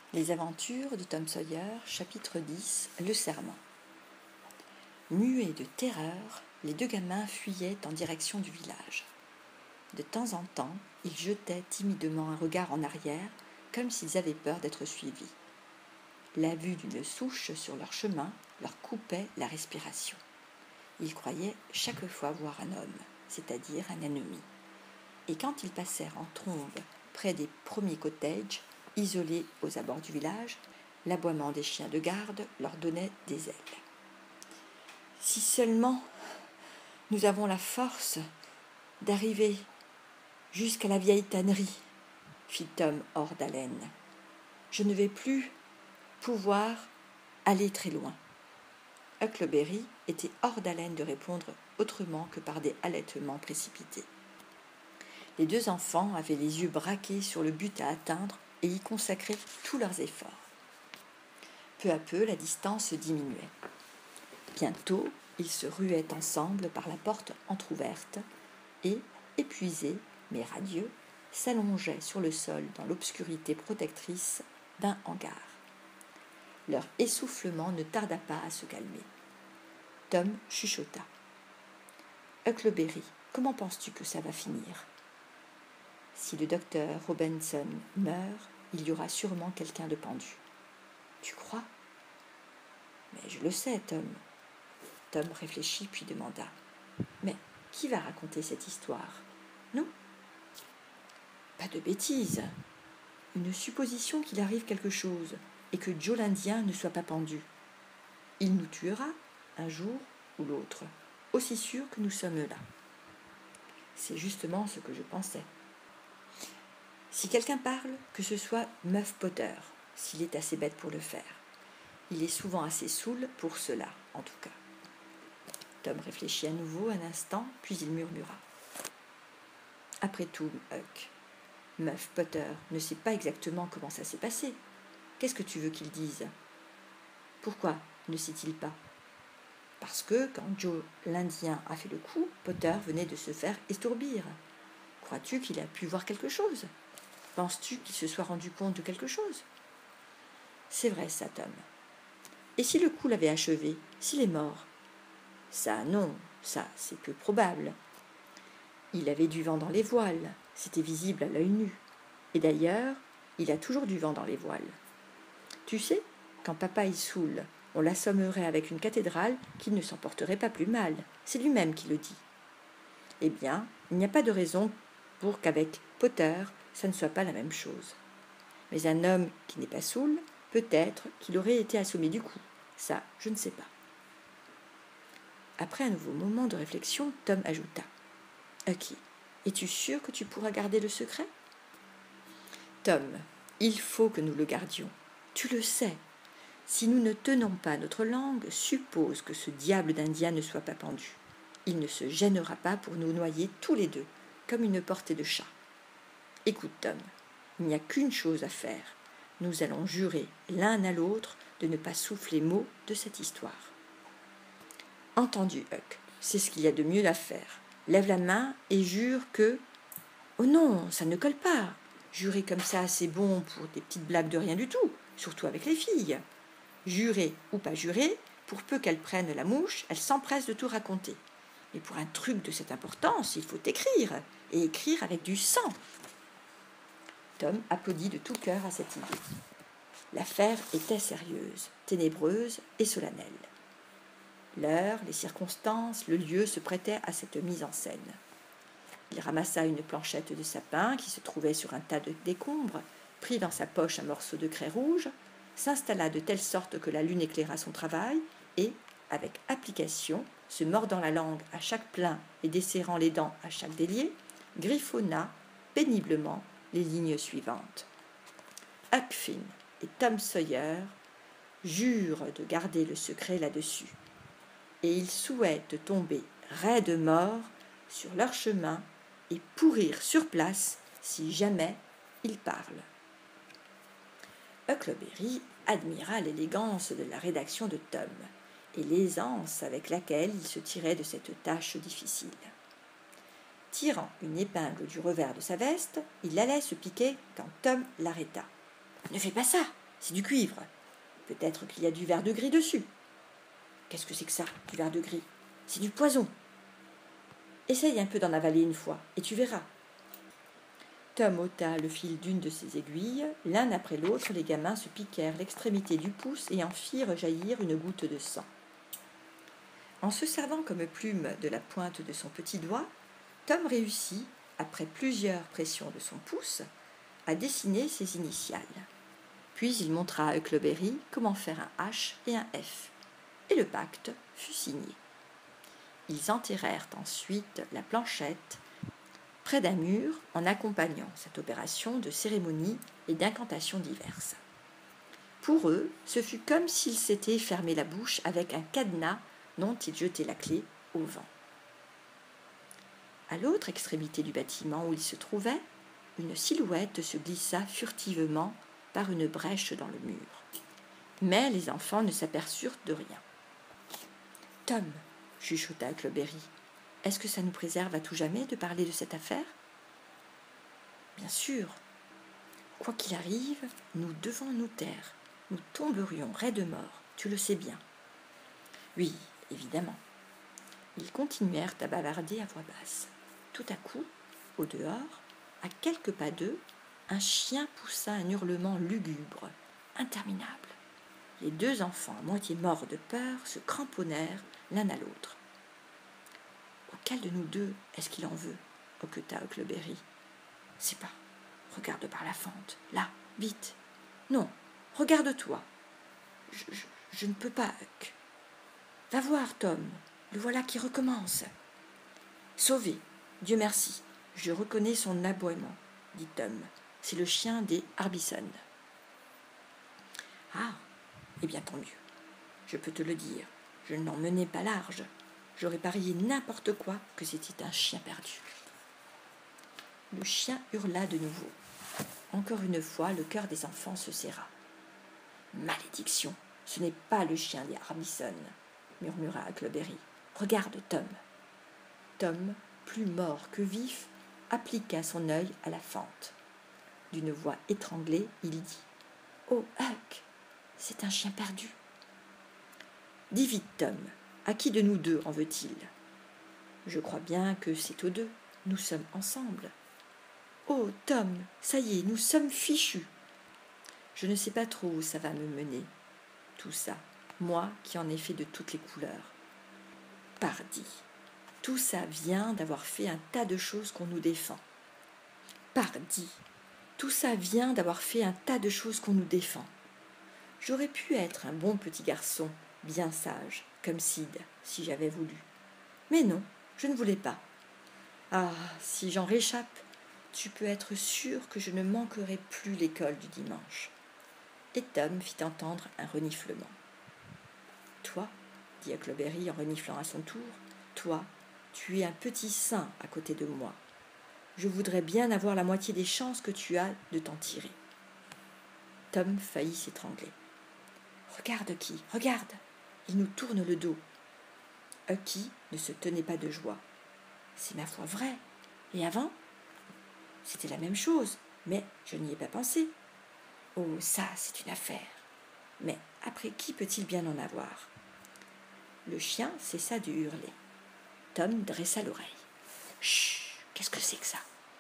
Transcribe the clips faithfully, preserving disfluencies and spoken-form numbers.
Les aventures de Tom Sawyer, chapitre dix, le serment. Muets de terreur, les deux gamins fuyaient en direction du village. De temps en temps, ils jetaient timidement un regard en arrière, comme s'ils avaient peur d'être suivis. La vue d'une souche sur leur chemin leur coupait la respiration. Ils croyaient chaque fois voir un homme, c'est-à-dire un ennemi. Et quand ils passèrent en trombe près des premiers cottages, isolés aux abords du village, l'aboiement des chiens de garde leur donnait des ailes. « Si seulement nous avons la force d'arriver jusqu'à la vieille tannerie, » fit Tom hors d'haleine. « Je ne vais plus pouvoir aller très loin. » Huckleberry était hors d'haleine de répondre autrement que par des halètements précipités. Les deux enfants avaient les yeux braqués sur le but à atteindre et y consacraient tous leurs efforts. Peu à peu, la distance diminuait. Bientôt, ils se ruaient ensemble par la porte entr'ouverte et, épuisés mais radieux, s'allongeaient sur le sol dans l'obscurité protectrice d'un hangar. Leur essoufflement ne tarda pas à se calmer. Tom chuchota. « Huckleberry, comment penses-tu que ça va finir ? Si le docteur Robinson meurt, il y aura sûrement quelqu'un de pendu. »« Tu crois ? » ?»« Mais je le sais, Tom. » Tom réfléchit puis demanda. « Mais qui va raconter cette histoire ? Nous ? » ?»« Pas de bêtises. Une supposition qu'il arrive quelque chose et que Joe l'Indien ne soit pas pendu. Il nous tuera, un jour ou l'autre, aussi sûr que nous sommes là. » C'est justement ce que je pensais. Si quelqu'un parle, que ce soit Muff Potter, s'il est assez bête pour le faire. Il est souvent assez saoul pour cela, en tout cas. Tom réfléchit à nouveau un instant, puis il murmura. « Après tout, Huck, Muff Potter ne sait pas exactement comment ça s'est passé. Qu'est-ce que tu veux qu'il dise ? Pourquoi ne sait-il pas ? Parce que, quand Joe l'Indien a fait le coup, Potter venait de se faire estourbir. Crois-tu qu'il a pu voir quelque chose ? Penses-tu qu'il se soit rendu compte de quelque chose ? C'est vrai, ça, Tom. Et si le coup l'avait achevé, s'il est mort ? Ça, non, ça, c'est peu probable. Il avait du vent dans les voiles, c'était visible à l'œil nu. Et d'ailleurs, il a toujours du vent dans les voiles. Tu sais, quand papa est saoul, on l'assommerait avec une cathédrale qu'il ne s'en porterait pas plus mal. C'est lui-même qui le dit. Eh bien, il n'y a pas de raison pour qu'avec Potter, ça ne soit pas la même chose. Mais un homme qui n'est pas saoul, peut-être qu'il aurait été assommé du coup. Ça, je ne sais pas. Après un nouveau moment de réflexion, Tom ajouta. « Ok, es-tu sûr que tu pourras garder le secret ? » Tom, il faut que nous le gardions. Tu le sais. Si nous ne tenons pas notre langue, suppose que ce diable d'Indien ne soit pas pendu. Il ne se gênera pas pour nous noyer tous les deux, comme une portée de chat. Écoute, Tom, il n'y a qu'une chose à faire. Nous allons jurer l'un à l'autre de ne pas souffler mot de cette histoire. Entendu, Huck, c'est ce qu'il y a de mieux à faire. Lève la main et jure que... Oh non, ça ne colle pas. Jurer comme ça, c'est bon pour des petites blagues de rien du tout, surtout avec les filles. Jurer ou pas jurer, pour peu qu'elles prennent la mouche, elles s'empressent de tout raconter. Mais pour un truc de cette importance, il faut écrire, et écrire avec du sang. Tom applaudit de tout cœur à cette idée. L'affaire était sérieuse, ténébreuse et solennelle. L'heure, les circonstances, le lieu se prêtaient à cette mise en scène. Il ramassa une planchette de sapin qui se trouvait sur un tas de décombres, prit dans sa poche un morceau de craie rouge, s'installa de telle sorte que la lune éclaira son travail et, avec application, se mordant la langue à chaque plein et desserrant les dents à chaque délié, griffonna péniblement les lignes suivantes. Huck Finn et Tom Sawyer jurent de garder le secret là-dessus, et ils souhaitent tomber raides morts sur leur chemin et pourrir sur place si jamais ils parlent. Huckleberry admira l'élégance de la rédaction de Tom et l'aisance avec laquelle il se tirait de cette tâche difficile. Tirant une épingle du revers de sa veste, il allait se piquer quand Tom l'arrêta. « Ne fais pas ça ! c'est du cuivre. Peut-être qu'il y a du verre de gris dessus. Qu'est-ce que c'est que ça, du verre de gris? C'est du poison. Essaye un peu d'en avaler une fois, et tu verras. Tom ôta le fil d'une de ses aiguilles. L'un après l'autre, les gamins se piquèrent l'extrémité du pouce et en firent jaillir une goutte de sang. En se servant comme plume de la pointe de son petit doigt, Tom réussit, après plusieurs pressions de son pouce, à dessiner ses initiales. Puis il montra à Huckleberry comment faire un H et un F, et le pacte fut signé. Ils enterrèrent ensuite la planchette près d'un mur en accompagnant cette opération de cérémonies et d'incantations diverses. Pour eux, ce fut comme s'ils s'étaient fermé la bouche avec un cadenas dont ils jetaient la clé au vent. À l'autre extrémité du bâtiment où ils se trouvaient, une silhouette se glissa furtivement par une brèche dans le mur. Mais les enfants ne s'aperçurent de rien. « Tom, » chuchota Huckleberry, « est-ce que ça nous préserve à tout jamais de parler de cette affaire ?»« Bien sûr. Quoi qu'il arrive, nous devons nous taire. Nous tomberions raide mort, tu le sais bien. »« Oui, évidemment. » Ils continuèrent à bavarder à voix basse. Tout à coup, au dehors, à quelques pas d'eux, un chien poussa un hurlement lugubre, interminable. Les deux enfants, à moitié morts de peur, se cramponnèrent l'un à l'autre. « Auquel de nous deux est-ce qu'il en veut ?» hoqueta Huckleberry. « C'est pas. Regarde par la fente. Là, vite. Non, regarde-toi. Je, je, je ne peux pas, Huck. Va voir, Tom. Le voilà qui recommence. »« Sauvé, Dieu merci. Je reconnais son aboiement, dit Tom. C'est le chien des Harbison. »« Ah, eh bien tant mieux. Je peux te le dire, je n'en menais pas large. J'aurais parié n'importe quoi que c'était un chien perdu. » Le chien hurla de nouveau. Encore une fois, le cœur des enfants se serra. « Malédiction, ce n'est pas le chien des Harbison, » murmura Huckleberry. « Regarde, Tom. » Tom, plus mort que vif, appliqua son œil à la fente. D'une voix étranglée, il dit « Oh, Huck, c'est un chien perdu. »« Dis vite, Tom, à qui de nous deux en veut-il ?»« Je crois bien que c'est aux deux. Nous sommes ensemble. »« Oh, Tom, ça y est, nous sommes fichus. » Je ne sais pas trop où ça va me mener, tout ça, moi qui en ai fait de toutes les couleurs. Pardi, tout ça vient d'avoir fait un tas de choses qu'on nous défend. Pardi, tout ça vient d'avoir fait un tas de choses qu'on nous défend. J'aurais pu être un bon petit garçon, bien sage, comme Sid, si j'avais voulu. Mais non, je ne voulais pas. Ah, si j'en réchappe, tu peux être sûr que je ne manquerai plus l'école du dimanche. Et Tom fit entendre un reniflement. Toi, dit Huckleberry en reniflant à son tour, toi, tu es un petit saint à côté de moi. Je voudrais bien avoir la moitié des chances que tu as de t'en tirer. Tom faillit s'étrangler. Regarde qui, regarde, il nous tourne le dos. Hucky ne se tenait pas de joie. C'est ma foi vrai. Et avant ? C'était la même chose, mais je n'y ai pas pensé. Oh, ça, c'est une affaire. Mais après qui peut-il bien en avoir ? Le chien cessa de hurler. Tom dressa l'oreille. Chut, qu'est-ce que c'est que ça ?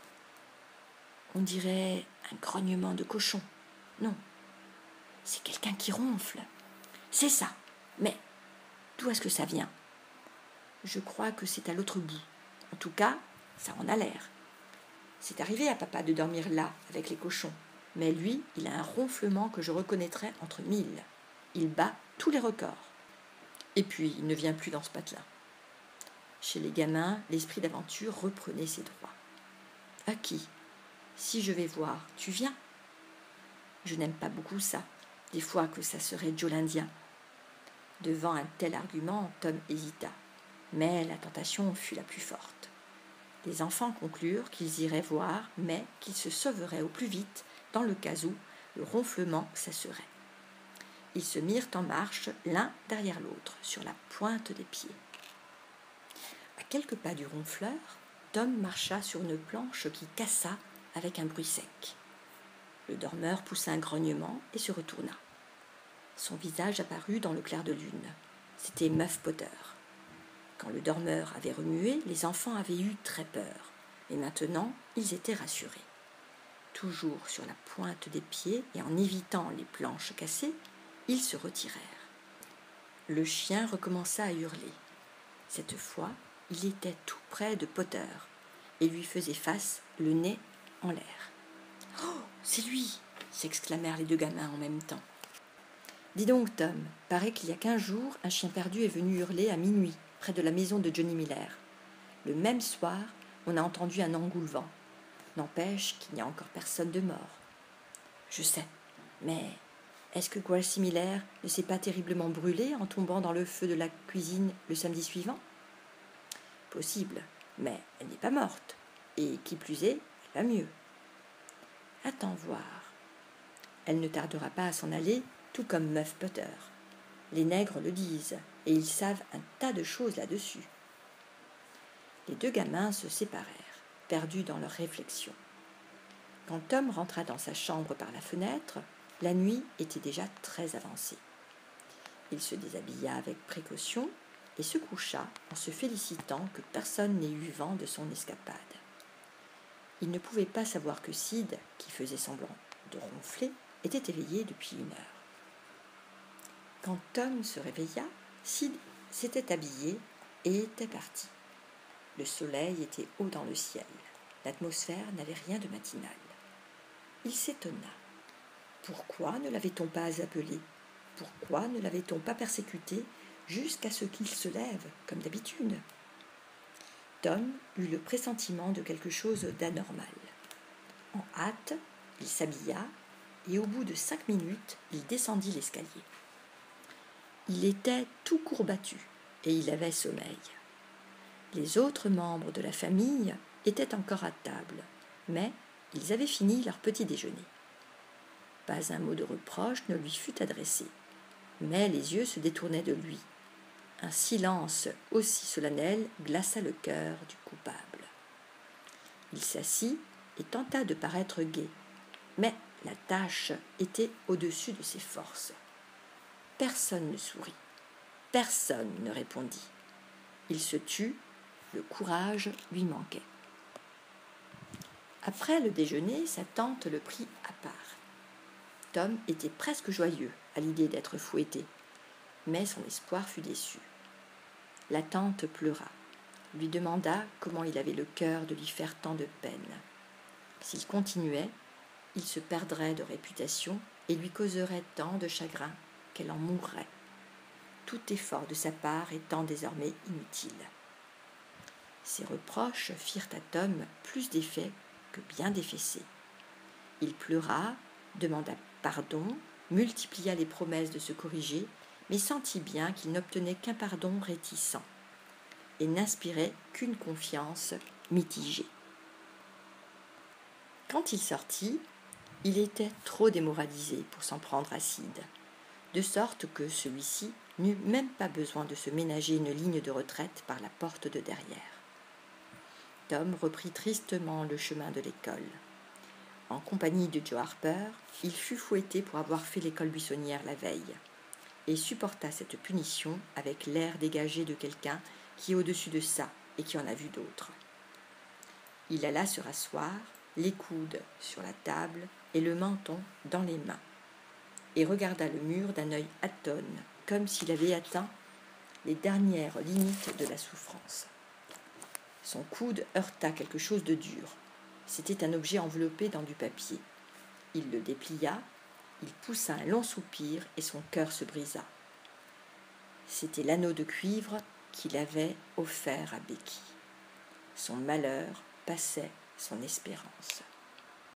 On dirait un grognement de cochon. Non, c'est quelqu'un qui ronfle. C'est ça, mais d'où est-ce que ça vient ? Je crois que c'est à l'autre bout. En tout cas, ça en a l'air. C'est arrivé à papa de dormir là, avec les cochons. Mais lui, il a un ronflement que je reconnaîtrais entre mille. Il bat tous les records. Et puis, il ne vient plus dans ce patelin. Chez les gamins, l'esprit d'aventure reprenait ses droits. À qui ? Si je vais voir, tu viens ? Je n'aime pas beaucoup ça. Des fois que ça serait Joe l'Indien. Devant un tel argument, Tom hésita. Mais la tentation fut la plus forte. Les enfants conclurent qu'ils iraient voir, mais qu'ils se sauveraient au plus vite dans le cas où le ronflement cesserait. Ils se mirent en marche l'un derrière l'autre, sur la pointe des pieds. À quelques pas du ronfleur, Tom marcha sur une planche qui cassa avec un bruit sec. Le dormeur poussa un grognement et se retourna. Son visage apparut dans le clair de lune. C'était Muff Potter. Quand le dormeur avait remué, les enfants avaient eu très peur, et maintenant ils étaient rassurés. Toujours sur la pointe des pieds et en évitant les planches cassées, ils se retirèrent. Le chien recommença à hurler. Cette fois, il était tout près de Potter et lui faisait face, le nez en l'air. « Oh, c'est lui !» s'exclamèrent les deux gamins en même temps. « Dis donc, Tom, paraît qu'il y a quinze jours, un chien perdu est venu hurler à minuit près de la maison de Johnny Miller. Le même soir, on a entendu un engoulevent. N'empêche qu'il n'y a encore personne de mort. »« Je sais, mais est-ce que Gracie Miller ne s'est pas terriblement brûlée en tombant dans le feu de la cuisine le samedi suivant ? » ?»« Possible, mais elle n'est pas morte, et qui plus est, elle va mieux. »« Attends voir. Elle ne tardera pas à s'en aller, tout comme Muff Potter. Les nègres le disent, et ils savent un tas de choses là-dessus. » Les deux gamins se séparèrent, perdus dans leurs réflexions. Quand Tom rentra dans sa chambre par la fenêtre, la nuit était déjà très avancée. Il se déshabilla avec précaution et se coucha en se félicitant que personne n'ait eu vent de son escapade. Il ne pouvait pas savoir que Sid, qui faisait semblant de ronfler, était éveillé depuis une heure. Quand Tom se réveilla, Sid s'était habillé et était parti. Le soleil était haut dans le ciel. L'atmosphère n'avait rien de matinal. Il s'étonna. Pourquoi ne l'avait-on pas appelé ? Pourquoi ne l'avait-on pas persécuté jusqu'à ce qu'il se lève, comme d'habitude ? Tom eut le pressentiment de quelque chose d'anormal. En hâte, il s'habilla et au bout de cinq minutes, il descendit l'escalier. Il était tout courbattu et il avait sommeil. Les autres membres de la famille étaient encore à table, mais ils avaient fini leur petit déjeuner. Pas un mot de reproche ne lui fut adressé, mais les yeux se détournaient de lui. Un silence aussi solennel glaça le cœur du coupable. Il s'assit et tenta de paraître gai, mais la tâche était au-dessus de ses forces. Personne ne sourit, personne ne répondit. Il se tut, le courage lui manquait. Après le déjeuner, sa tante le prit à part. Tom était presque joyeux à l'idée d'être fouetté, mais son espoir fut déçu. La tante pleura, lui demanda comment il avait le cœur de lui faire tant de peine. S'il continuait, il se perdrait de réputation et lui causerait tant de chagrin qu'elle en mourrait, tout effort de sa part étant désormais inutile. Ces reproches firent à Tom plus d'effet que bien d'effacer. Il pleura, demanda pardon, multiplia les promesses de se corriger, mais sentit bien qu'il n'obtenait qu'un pardon réticent et n'inspirait qu'une confiance mitigée. Quand il sortit, il était trop démoralisé pour s'en prendre à Sid, de sorte que celui-ci n'eut même pas besoin de se ménager une ligne de retraite par la porte de derrière. Tom reprit tristement le chemin de l'école. En compagnie de Joe Harper, il fut fouetté pour avoir fait l'école buissonnière la veille, et supporta cette punition avec l'air dégagé de quelqu'un qui est au-dessus de ça et qui en a vu d'autres. Il alla se rasseoir, les coudes sur la table et le menton dans les mains, et regarda le mur d'un œil atone, comme s'il avait atteint les dernières limites de la souffrance. Son coude heurta quelque chose de dur. C'était un objet enveloppé dans du papier. Il le déplia, il poussa un long soupir et son cœur se brisa. C'était l'anneau de cuivre qu'il avait offert à Becky. Son malheur passait son espérance.